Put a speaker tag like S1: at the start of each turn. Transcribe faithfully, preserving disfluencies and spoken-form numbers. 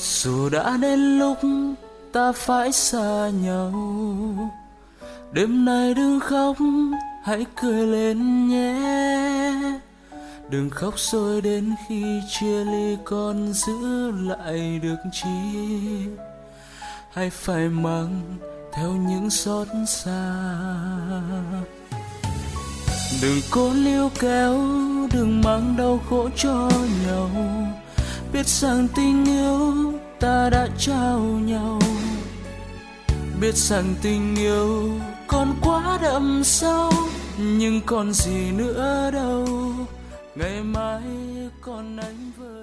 S1: Dù đã đến lúc ta phải xa nhau, đêm nay đừng khóc, hãy cười lên nhé. Đừng khóc rồi đến khi chia ly còn giữ lại được chi, hay phải mang theo những xót xa. Đừng cố níu kéo, đừng mang đau khổ cho nhau. Biết rằng tình yêu ta đã trao nhau, biết rằng tình yêu còn quá đậm sâu, nhưng còn gì nữa đâu. Ngày mai còn anh với